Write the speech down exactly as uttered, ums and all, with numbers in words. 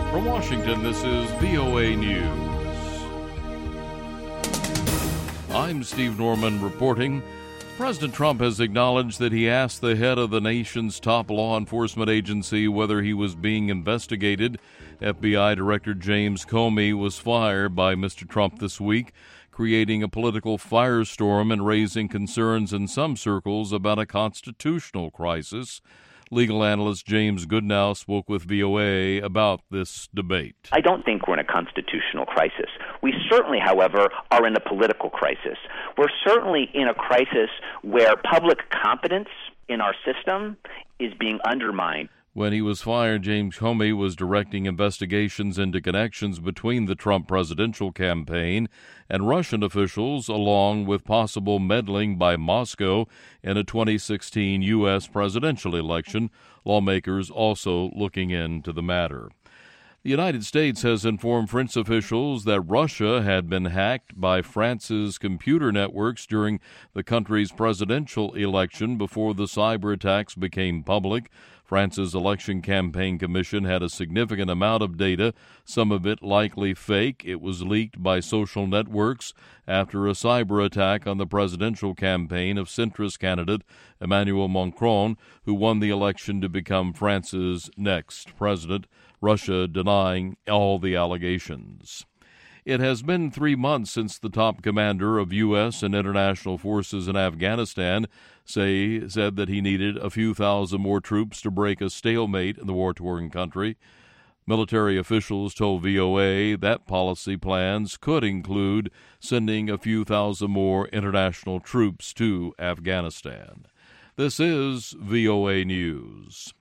From Washington, this is V O A News. I'm Steve Norman reporting. President Trump has acknowledged that he asked the head of the nation's top law enforcement agency whether he was being investigated. F B I Director James Comey was fired by Mister Trump this week, creating a political firestorm and raising concerns in some circles about a constitutional crisis. Legal analyst James Goodnow spoke with V O A about this debate. I don't think we're in a constitutional crisis. We certainly, however, are in a political crisis. We're certainly in a crisis where public confidence in our system is being undermined. When he was fired, James Comey was directing investigations into connections between the Trump presidential campaign and Russian officials, along with possible meddling by Moscow in a twenty sixteen U S presidential election. Lawmakers also looking into the matter. The United States has informed French officials that Russia had been hacked by France's computer networks during the country's presidential election before the cyber attacks became public. France's Election Campaign Commission had a significant amount of data, some of it likely fake. It was leaked by social networks after a cyber attack on the presidential campaign of centrist candidate Emmanuel Macron, who won the election to become France's next president. Russia denying all the allegations. It has been three months since the top commander of U S and international forces in Afghanistan say, said that he needed a few thousand more troops to break a stalemate in the war-torn country. Military officials told V O A that policy plans could include sending a few thousand more international troops to Afghanistan. This is V O A News.